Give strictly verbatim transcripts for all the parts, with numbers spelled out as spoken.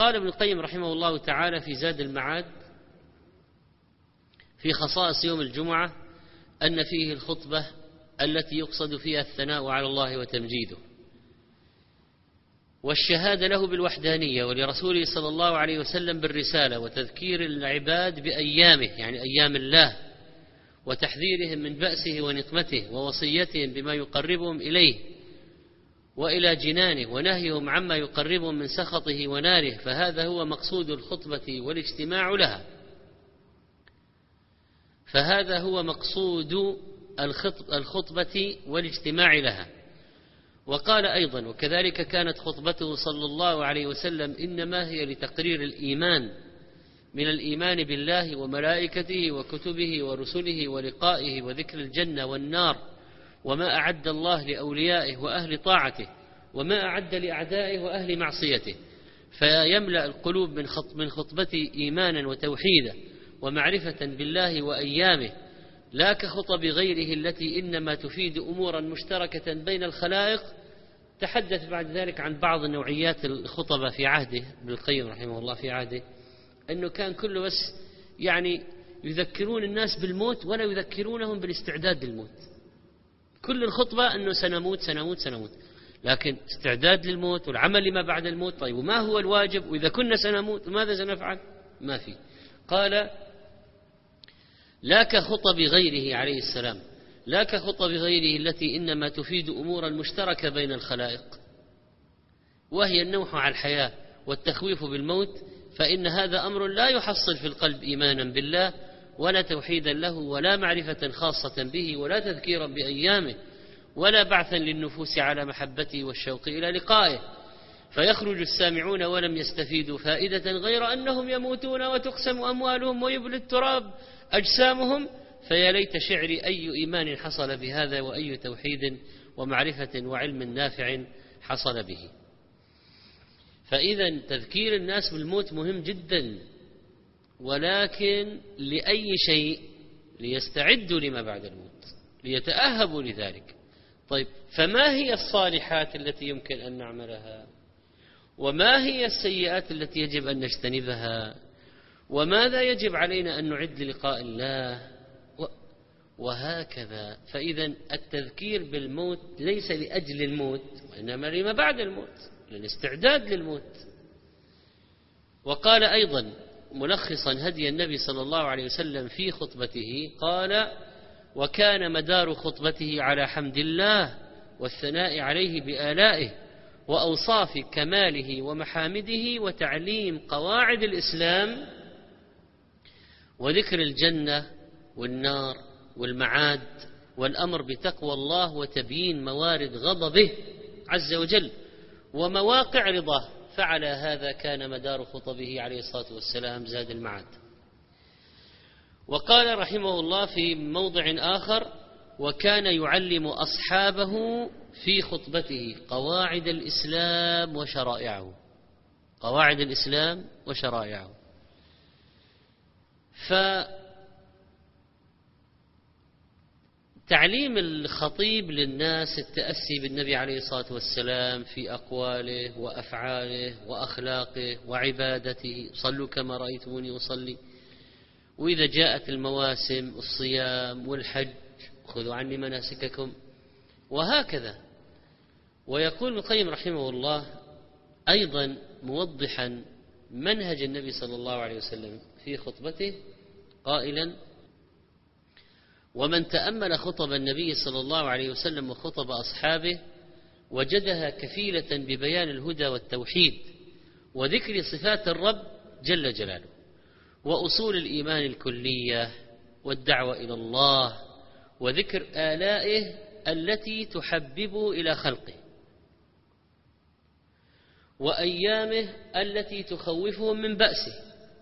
قال ابن القيم رحمه الله تعالى في زاد المعاد في خصائص يوم الجمعة أن فيه الخطبة التي يقصد فيها الثناء على الله وتمجيده، والشهادة له بالوحدانية، ولرسوله صلى الله عليه وسلم بالرسالة، وتذكير العباد بأيامه يعني أيام الله، وتحذيرهم من بأسه ونقمته، ووصيتهم بما يقربهم إليه وإلى جنانه، ونهيهم عما يقربهم من سخطه وناره. فهذا هو مقصود الخطبة والاجتماع لها فهذا هو مقصود الخطبة والاجتماع لها. وقال أيضا: وكذلك كانت خطبته صلى الله عليه وسلم إنما هي لتقرير الإيمان من الإيمان بالله وملائكته وكتبه ورسله ولقائه، وذكر الجنة والنار، وما أعد الله لأوليائه وأهل طاعته، وما أعد لأعدائه وأهل معصيته، فيملأ القلوب من خطبته إيمانا وتوحيدا ومعرفة بالله وأيامه، لا كخطب غيره التي إنما تفيد أمورا مشتركة بين الخلائق. تحدث بعد ذلك عن بعض نوعيات الخطبة في عهده ابن القيم رحمه الله، في عهده أنه كان كله بس يعني يذكرون الناس بالموت ولا يذكرونهم بالاستعداد للموت. كل الخطبة أنه سنموت سنموت سنموت، لكن استعداد للموت والعمل لما بعد الموت. طيب وما هو الواجب؟ وإذا كنا سنموت ماذا سنفعل؟ ما في. قال: لا كخطب غيره عليه السلام، لا كخطب غيره التي إنما تفيد أمورا مشتركة بين الخلائق، وهي النوح على الحياة والتخويف بالموت، فإن هذا أمر لا يحصل في القلب إيمانا بالله ولا توحيدا له ولا معرفة خاصة به ولا تذكيرا بأيامه ولا بعثا للنفوس على محبته والشوق إلى لقائه، فيخرج السامعون ولم يستفيدوا فائدة غير أنهم يموتون وتقسم أموالهم ويبلى التراب أجسامهم. فيا ليت شعري أي إيمان حصل بهذا، وأي توحيد ومعرفة وعلم نافع حصل به. فإذا تذكير الناس بالموت مهم جدا، ولكن لأي شيء؟ ليستعدوا لما بعد الموت، ليتأهبوا لذلك. طيب فما هي الصالحات التي يمكن أن نعملها؟ وما هي السيئات التي يجب أن نجتنبها؟ وماذا يجب علينا أن نعد للقاء الله؟ وهكذا. فإذا التذكير بالموت ليس لأجل الموت، وإنما لما بعد الموت، للاستعداد للموت. وقال أيضا ملخصا هدي النبي صلى الله عليه وسلم في خطبته، قال: وكان مدار خطبته على حمد الله والثناء عليه بآلائه وأوصاف كماله ومحامده، وتعليم قواعد الإسلام، وذكر الجنة والنار والمعاد، والأمر بتقوى الله، وتبيين موارد غضبه عز وجل ومواقع رضاه. فعلى هذا كان مدار خطبه عليه الصلاة والسلام زاد المعاد. وقال رحمه الله في موضع آخر: وكان يعلم أصحابه في خطبته قواعد الإسلام وشرائعه، قواعد الإسلام وشرائعه. فتعليم الخطيب للناس التأسي بالنبي عليه الصلاة والسلام في أقواله وأفعاله وأخلاقه وعبادته، صلوا كما رأيتموني أصلي، وإذا جاءت المواسم الصيام والحج خذوا عني مناسككم، وهكذا. ويقول ابن القيم رحمه الله أيضا موضحا منهج النبي صلى الله عليه وسلم في خطبته قائلا: ومن تأمل خطب النبي صلى الله عليه وسلم وخطب أصحابه وجدها كفيلة ببيان الهدى والتوحيد وذكر صفات الرب جل جلاله وأصول الإيمان الكلية والدعوة إلى الله، وذكر آلائه التي تحببه إلى خلقه، وأيامه التي تخوفهم من بأسه،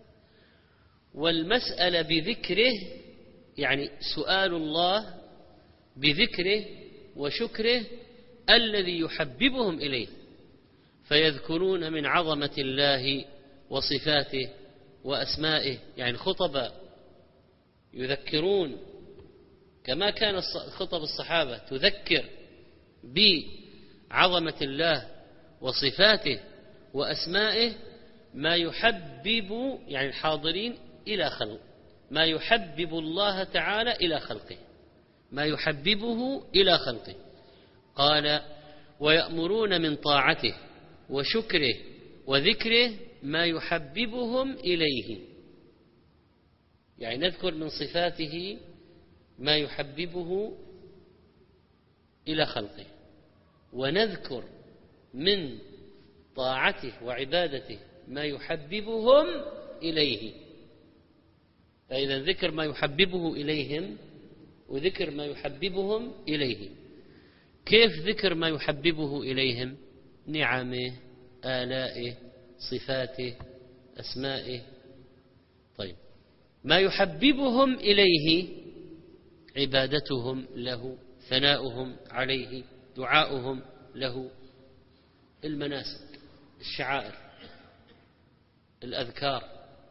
والمسألة بذكره يعني سؤال الله بذكره وشكره الذي يحببهم إليه، فيذكرون من عظمة الله وصفاته وأسمائه. يعني خطبة يذكرون كما كان خطب الصحابة تذكر بعظمة الله وصفاته وأسمائه، ما يحبب يعني الحاضرين إلى خلق ما يحبب الله تعالى إلى خلقه ما يحببه إلى خلقه. قال ويأمرون من طاعته وشكره وذكره ما يحببهم إليه، يعني نذكر من صفاته ما يحببه إلى خلقه، ونذكر من طاعته وعبادته ما يحببهم إليه. فإذا ذكر ما يحببه إليهم وذكر ما يحببهم إليه. كيف ذكر ما يحببه إليهم؟ نعمه، آلائه، صفاته، أسمائه. طيب، ما يحببهم إليه عبادتهم له، ثناؤهم عليه، دعاؤهم له، المناسك، الشعائر، الأذكار،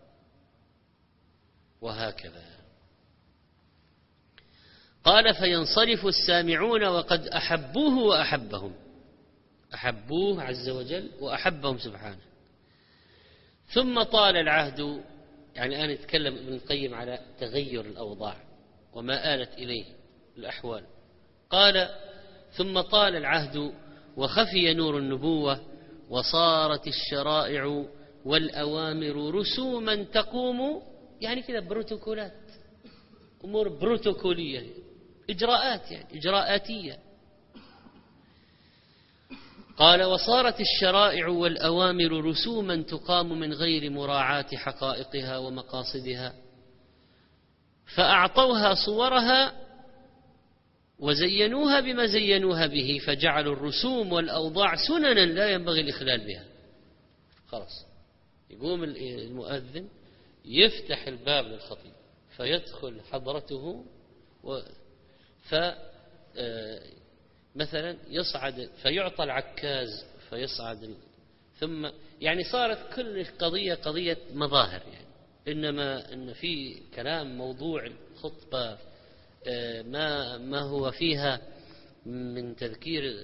وهكذا. قال فينصرف السامعون وقد أحبوه وأحبهم، أحبوه عز وجل وأحبهم سبحانه. ثم طال العهد، يعني الآن يتكلم ابن القيم على تغير الأوضاع وما آلت إليه الأحوال. قال ثم طال العهد وخفي نور النبوة وصارت الشرائع والأوامر رسوما تقوم، يعني كذا بروتوكولات، أمور بروتوكولية، إجراءات يعني إجراءاتية. قال وصارت الشرائع والأوامر رسوما تقام من غير مراعاة حقائقها ومقاصدها، فأعطوها صورها وزينوها بما زينوها به، فجعلوا الرسوم والأوضاع سننا لا ينبغي الإخلال بها. خلاص، يقوم المؤذن يفتح الباب للخطيب فيدخل حضرته و ف مثلا يصعد فيعطى العكاز فيصعد، ثم يعني صارت كل قضية قضية مظاهر، يعني إنما إن في كلام موضوع الخطبة ما ما هو فيها من تذكير،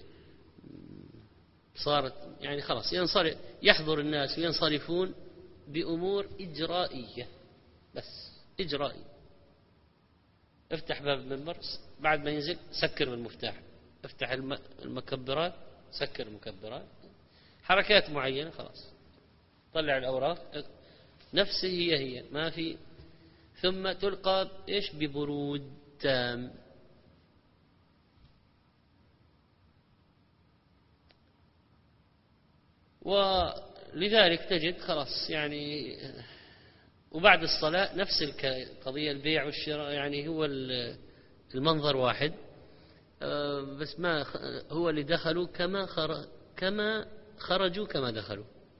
صارت يعني خلاص ينصرف يحضر الناس وينصرفون بأمور إجرائية، بس إجرائية. افتح باب المنبر، بعد ما ينزل سكر بالمفتاح، افتح المكبرات سكر المكبرات، حركات معينة، خلاص طلع الأوراق نفسه هي هي ما في، ثم تلقى إيش ببرود تام. ولذلك تجد خلاص يعني، وبعد الصلاة نفس القضية، البيع والشراء، يعني هو المنظر واحد، بس ما هو اللي دخلوا كما كما خرجوا كما دخلوا.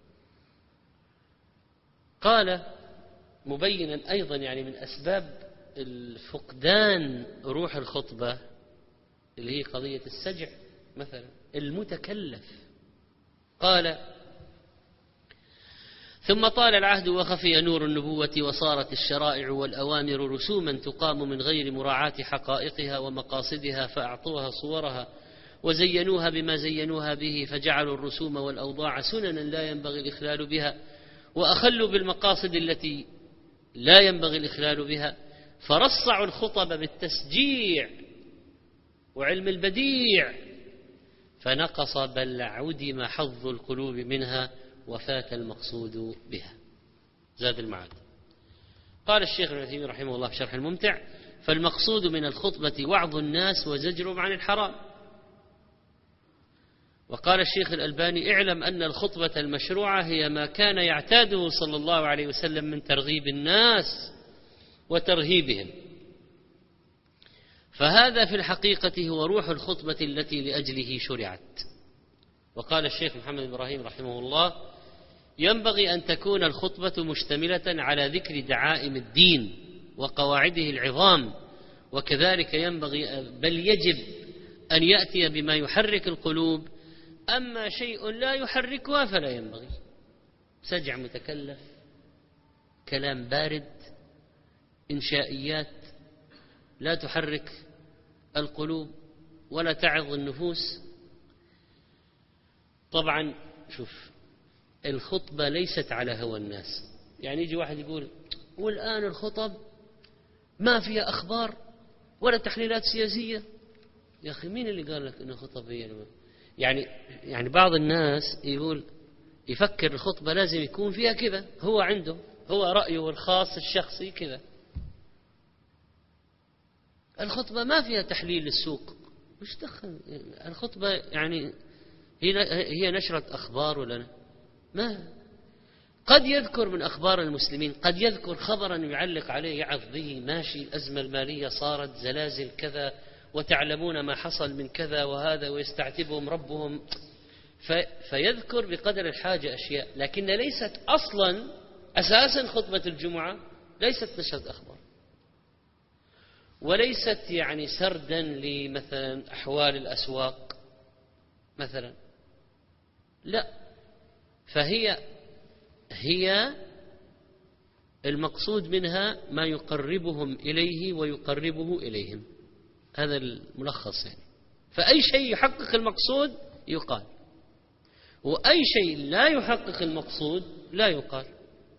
قال مبينا أيضا يعني من أسباب الفقدان روح الخطبة اللي هي قضية السجع مثلا المتكلف. قال ثم طال العهد وخفي نور النبوة وصارت الشرائع والأوامر رسوما تقام من غير مراعاة حقائقها ومقاصدها، فأعطوها صورها وزينوها بما زينوها به، فجعلوا الرسوم والأوضاع سننا لا ينبغي الإخلال بها، وأخلوا بالمقاصد التي لا ينبغي الإخلال بها، فرصعوا الخطب بالتسجيع وعلم البديع، فنقص بل عدم حظ القلوب منها وفات المقصود بها. زاد المعاد. قال الشيخ ابن عثيمين رحمه الله في شرح الممتع: فالمقصود من الخطبة وعظ الناس وزجرهم عن الحرام. وقال الشيخ الألباني: اعلم أن الخطبة المشروعة هي ما كان يعتاده صلى الله عليه وسلم من ترغيب الناس وترهيبهم، فهذا في الحقيقة هو روح الخطبة التي لأجله شرعت. وقال الشيخ محمد إبراهيم رحمه الله: ينبغي أن تكون الخطبة مشتملة على ذكر دعائم الدين وقواعده العظام، وكذلك ينبغي بل يجب أن يأتي بما يحرك القلوب، أما شيء لا يحركها فلا ينبغي. سجع متكلف، كلام بارد، إنشائيات لا تحرك القلوب ولا تعظ النفوس. طبعا شوف الخطبة ليست على هوى الناس. يعني يجي واحد يقول والآن الخطب ما فيها أخبار ولا تحليلات سياسية. يا أخي مين اللي قال لك إن الخطب هي يعني يعني بعض الناس يقول يفكر الخطبة لازم يكون فيها كذا، هو عنده هو رأيه الخاص الشخصي كذا. الخطبة ما فيها تحليل للسوق، مش دخل الخطبة يعني هي هي نشرة أخبار ولا ما. قد يذكر من أخبار المسلمين، قد يذكر خبرا يعلق عليه يعظ به، ماشي الأزمة المالية صارت زلازل كذا وتعلمون ما حصل من كذا وهذا ويستعتبهم ربهم، فيذكر بقدر الحاجة أشياء، لكن ليست أصلا أساسا خطبة الجمعة ليست نشرة أخبار، وليست يعني سردا لمثلا أحوال الأسواق مثلا، لا. فهي هي المقصود منها ما يقربهم إليه ويقربه إليهم، هذا الملخص يعني. فأي شيء يحقق المقصود يقال، وأي شيء لا يحقق المقصود لا يقال.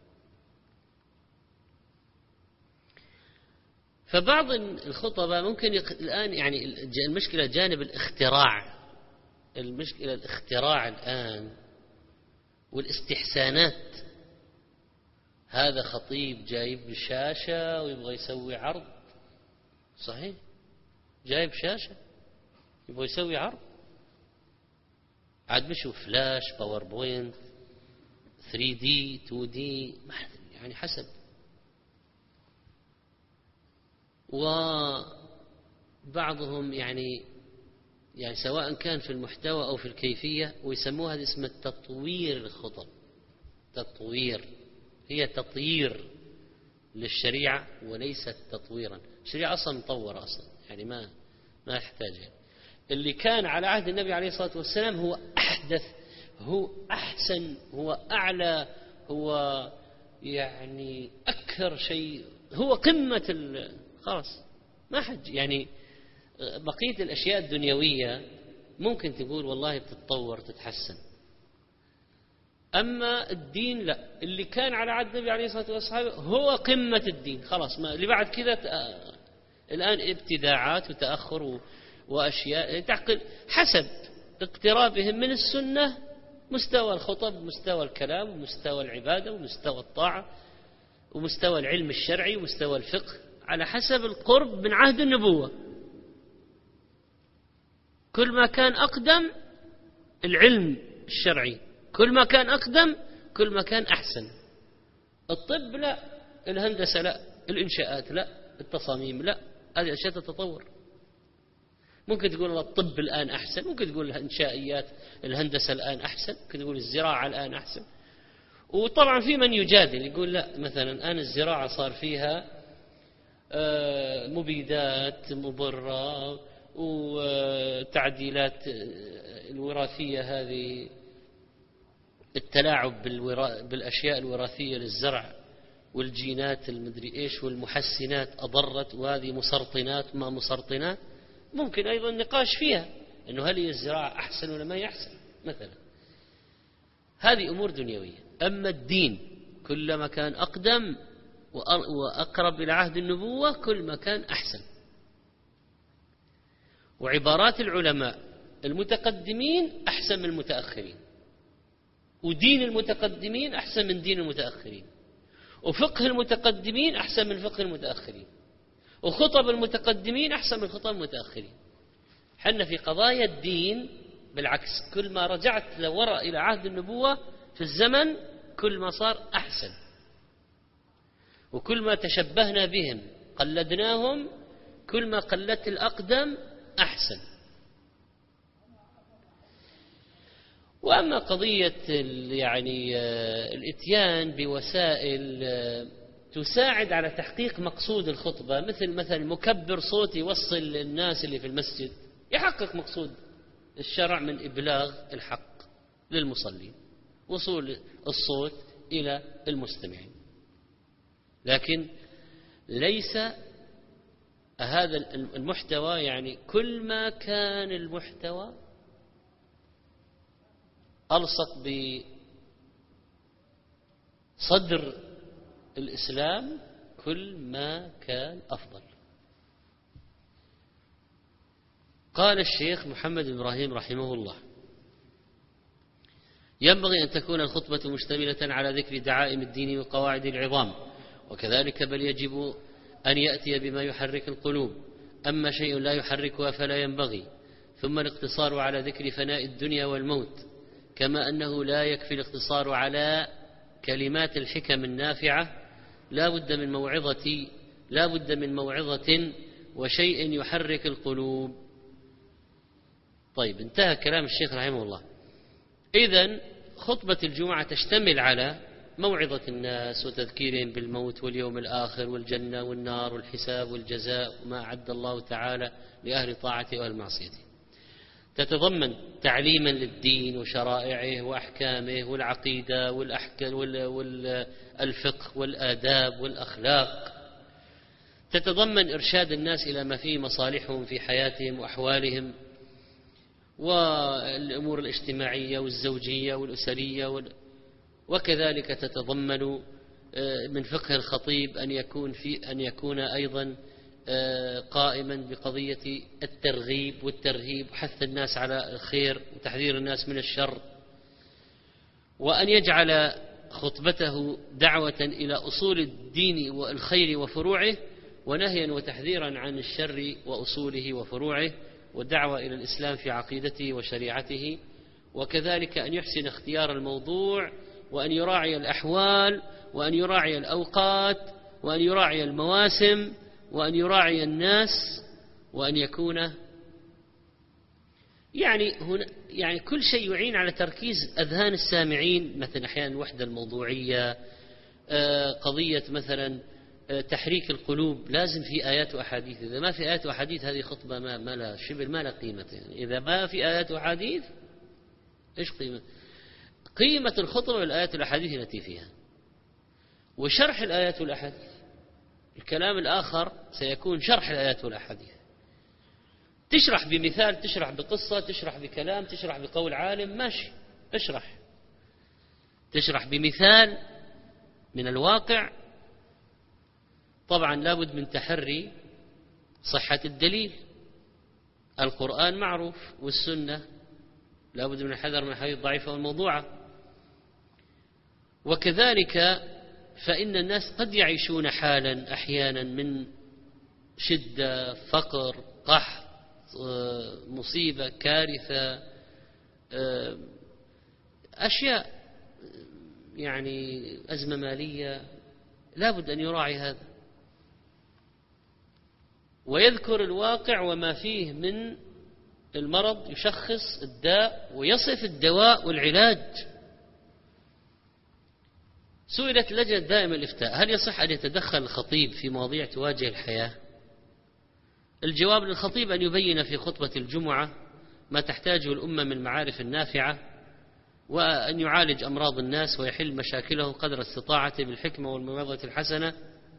فبعض الخطباء ممكن يق... الآن يعني المشكلة جانب الاختراع، المشكلة الاختراع الآن والاستحسانات. هذا خطيب جايب شاشة ويبغى يسوي عرض، صحيح، جايب شاشة يبغى يسوي عرض، عاد مشوا فلاش باوربوينت ثري دي تو دي يعني حسب. وبعضهم يعني يعني سواء كان في المحتوى أو في الكيفية، ويسموها هذا اسم التطوير الخطب. تطوير هي تطيير للشريعة وليست تطويرا. الشريعة أصلا مطورة أصلا، يعني ما ما يحتاج يعني. اللي كان على عهد النبي عليه الصلاة والسلام هو أحدث، هو أحسن، هو أعلى، هو يعني أكثر شيء، هو قمة خلاص ما حد يعني. بقية الأشياء الدنيوية ممكن تقول والله بتتطور تتحسن، أما الدين لا. اللي كان على عهد النبي عليه الصلاة والسلام هو قمة الدين، خلاص ما اللي بعد كذا. الآن ابتداعات وتأخر وأشياء تعقل حسب اقترابهم من السنة، مستوى الخطب، مستوى الكلام، ومستوى العبادة، ومستوى الطاعة، ومستوى العلم الشرعي، ومستوى الفقه، على حسب القرب من عهد النبوة. كل ما كان أقدم العلم الشرعي، كل ما كان أقدم كل ما كان أحسن. الطب لا، الهندسة لا، الإنشاءات لا، التصاميم لا، هذه أشياء تتطور. ممكن تقول الطب الآن أحسن، ممكن تقول الإنشائيات الهندسة الآن أحسن، ممكن تقول الزراعة الآن أحسن. وطبعا في من يجادل يقول لا، مثلا الآن الزراعة صار فيها مبيدات مضرة وتعديلات الوراثية، هذه التلاعب بالأشياء الوراثية للزرع والجينات المدري إيش والمحسنات أضرت، وهذه مسرطنات ما مسرطنات. ممكن أيضا نقاش فيها أنه هل هي الزراعة أحسن ولا ما هي أحسن مثلا. هذه أمور دنيوية. أما الدين كلما كان أقدم وأقرب إلى عهد النبوة كل ما كان أحسن. وعبارات العلماء المتقدمين أحسن من المتأخرين، ودين المتقدمين أحسن من دين المتأخرين، وفقه المتقدمين أحسن من فقه المتأخرين، وخطب المتقدمين أحسن من خطب المتأخرين. حنا في قضايا الدين بالعكس، كل ما رجعت لوراء إلى عهد النبوة في الزمن كل ما صار أحسن، وكل ما تشبهنا بهم قلدناهم كل ما قلت الأقدم أحسن. وأما قضية يعني الإتيان بوسائل تساعد على تحقيق مقصود الخطبة، مثل مثلا مكبر صوت يوصل للناس اللي في المسجد، يحقق مقصود الشرع من إبلاغ الحق للمصلين، وصول الصوت إلى المستمعين. لكن ليس هذا المحتوى يعني كل ما كان المحتوى ألصق صدر الإسلام كل ما كان أفضل. قال الشيخ محمد بن إبراهيم رحمه الله: ينبغي أن تكون الخطبة مشتملة على ذكر دعائم الدين وقواعد العظام، وكذلك بل يجب أن يأتي بما يحرك القلوب، أما شيء لا يحركها فلا ينبغي. ثم الاقتصار على ذكر فناء الدنيا والموت، كما أنه لا يكفي الاقتصار على كلمات الحكم النافعة، لا بد من موعظة لا بد من موعظة وشيء يحرك القلوب. طيب، انتهى كلام الشيخ رحمه الله. إذن خطبة الجمعة تشتمل على موعظة الناس وتذكيرهم بالموت واليوم الآخر والجنة والنار والحساب والجزاء وما أعد الله تعالى لأهل طاعته وأهل معصيته. تتضمن تعليما للدين وشرائعه وأحكامه والعقيدة والفقه والآداب والأخلاق. تتضمن إرشاد الناس إلى ما فيه مصالحهم في حياتهم وأحوالهم والأمور الاجتماعية والزوجية والأسرية، وكذلك تتضمن من فقه الخطيب أن يكون في أن يكون أيضا قائما بقضية الترغيب والترهيب وحث الناس على الخير وتحذير الناس من الشر، وأن يجعل خطبته دعوة إلى أصول الدين والخير وفروعه، ونهيا وتحذيرا عن الشر وأصوله وفروعه، والدعوة إلى الإسلام في عقيدته وشريعته. وكذلك أن يحسن اختيار الموضوع، وأن يراعي الأحوال، وأن يراعي الأوقات، وأن يراعي المواسم، وأن يراعي الناس، وأن يكون يعني هنا يعني كل شيء يعين على تركيز أذهان السامعين. مثلا أحيانا الوحدة الموضوعية، قضية مثلا تحريك القلوب، لازم في آيات وأحاديث. إذا ما في آيات وأحاديث هذه خطبة ما ما لا شبه ما لا قيمة. يعني إذا ما في آيات وأحاديث إيش قيمة؟ قيمة الخطبة والآيات والأحاديث التي فيها، وشرح الآيات والأحاديث. الكلام الآخر سيكون شرح الآيات والأحاديث، تشرح بمثال، تشرح بقصة، تشرح بكلام، تشرح بقول عالم، ماشي، اشرح تشرح بمثال من الواقع. طبعا لابد من تحري صحة الدليل. القرآن معروف، والسنة لابد من الحذر من الحديث الضعيفة والموضوعة. وكذلك فإن الناس قد يعيشون حالا أحيانا من شدة، فقر، قحط، مصيبة، كارثة، أشياء يعني أزمة مالية، لابد أن يراعي هذا ويذكر الواقع وما فيه من المرض، يشخص الداء ويصف الدواء والعلاج. سئلت لجنة دائمة الإفتاء: هل يصح أن يتدخل الخطيب في مواضيع تواجه الحياة؟ الجواب للخطيب أن يبين في خطبة الجمعة ما تحتاجه الأمة من المعارف النافعة، وأن يعالج أمراض الناس ويحل مشاكلهم قدر استطاعته بالحكمة والموعظة الحسنة،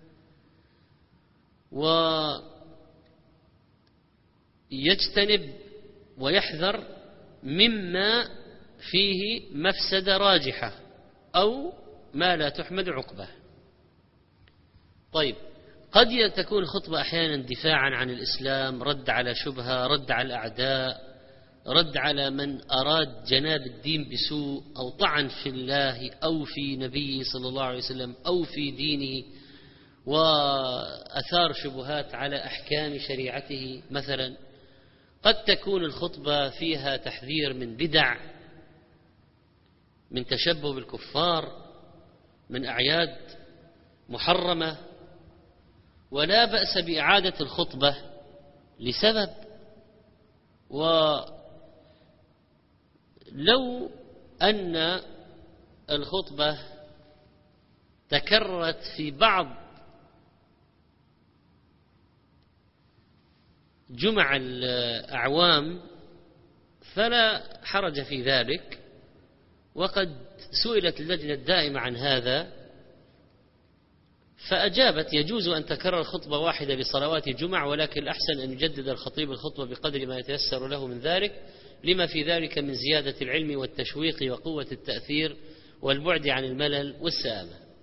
ويجتنب ويحذر مما فيه مفسدة راجحة أو ما لا تحمد عقبه. طيب، قد تكون الخطبة أحيانا دفاعا عن الإسلام، رد على شبهة، رد على الأعداء، رد على من أراد جناب الدين بسوء، أو طعن في الله أو في نبيه صلى الله عليه وسلم أو في دينه، وأثار شبهات على أحكام شريعته مثلا. قد تكون الخطبة فيها تحذير من بدع، من تشبه بالكفار، من أعياد محرمة، ولا بأس بإعادة الخطبة لسبب. ولو أن الخطبة تكررت في بعض جمع الأعوام فلا حرج في ذلك. وقد سئلت اللجنة الدائمة عن هذا فأجابت: يجوز أن تكرر خطبة واحدة لصلوات الجمع، ولكن الأحسن أن يجدد الخطيب الخطبة بقدر ما يتيسر له من ذلك، لما في ذلك من زيادة العلم والتشويق وقوة التأثير والبعد عن الملل والسآمة.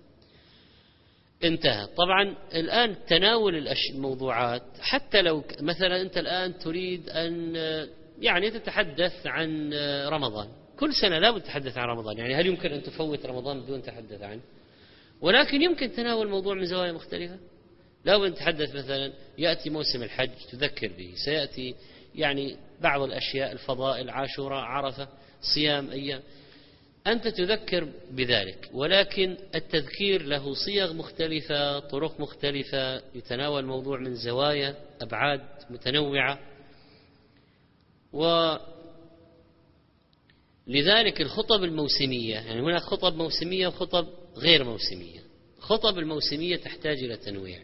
انتهى. طبعا الآن تناول الموضوعات، حتى لو مثلا أنت الآن تريد أن يعني تتحدث عن رمضان، كل سنة لا بد تتحدث عن رمضان، يعني هل يمكن أن تفوت رمضان بدون تحدث عنه؟ ولكن يمكن تناول الموضوع من زوايا مختلفة. لا بد نتحدث مثلا يأتي موسم الحج تذكر به، سيأتي يعني بعض الأشياء، الفضائل، عاشوراء، عرفة، صيام أيام، أنت تذكر بذلك. ولكن التذكير له صيغ مختلفة، طرق مختلفة، يتناول الموضوع من زوايا أبعاد متنوعة. ولذلك الخطب الموسمية، يعني هناك خطب موسمية وخطب غير موسمية. خطب الموسمية تحتاج إلى تنويع.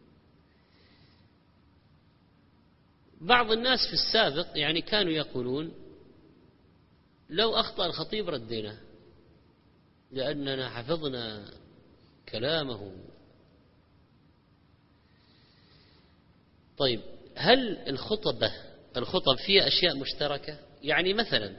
بعض الناس في السابق يعني كانوا يقولون لو أخطأ الخطيب ردينا لأننا حفظنا كلامه. طيب هل الخطبة الخطب فيها أشياء مشتركة؟ يعني مثلا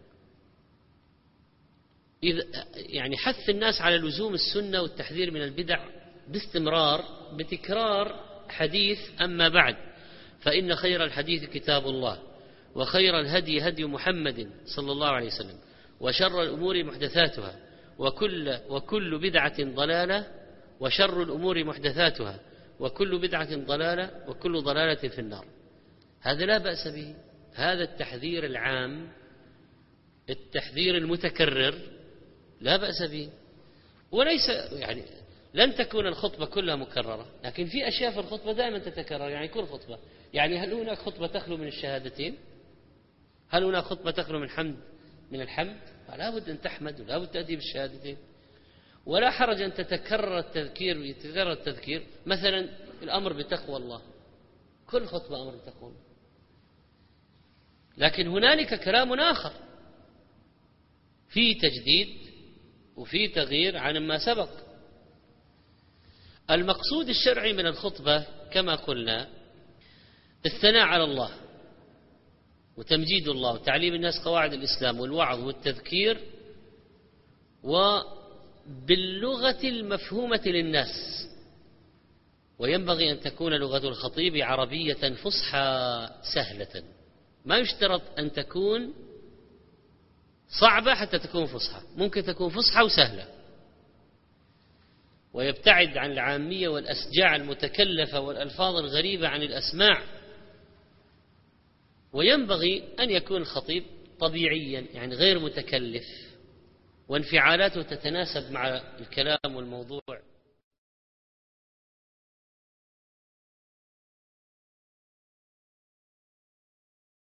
إذا يعني حث الناس على لزوم السنة والتحذير من البدع باستمرار بتكرار حديث أما بعد فإن خير الحديث كتاب الله وخير الهدي هدي محمد صلى الله عليه وسلم وشر الأمور محدثاتها وكل وكل بدعة ضلالة وشر الأمور محدثاتها وكل بدعة ضلالة وكل ضلالة في النار. هذا لا بأس به، هذا التحذير العام، التحذير المتكرر لا بأس به. وليس يعني لن تكون الخطبة كلها مكررة، لكن في أشياء في الخطبة دائما تتكرر، يعني كل خطبة. يعني هل هناك خطبة تخلو من الشهادتين؟ هل هناك خطبة تخلو من حمد من الحمد؟ لا بد أن تحمد ولا بد تأتي بالشهادتين. ولا حرج أن تتكرر التذكير يتكرر التذكير، مثلا الأمر بتقوى الله، كل خطبة أمر بتقوى الله. لكن هنالك كلام آخر في تجديد وفي تغيير عن ما سبق. المقصود الشرعي من الخطبة كما قلنا الثناء على الله وتمجيد الله وتعليم الناس قواعد الإسلام والوعظ والتذكير، وباللغة المفهومة للناس. وينبغي أن تكون لغة الخطيب عربية فصحى سهلة، ما يشترط أن تكون صعبة حتى تكون فصحى، ممكن تكون فصحى وسهلة، ويبتعد عن العامية والأسجاع المتكلفة والألفاظ الغريبة عن الأسماع. وينبغي أن يكون الخطيب طبيعيا، يعني غير متكلف، وانفعالاته تتناسب مع الكلام والموضوع.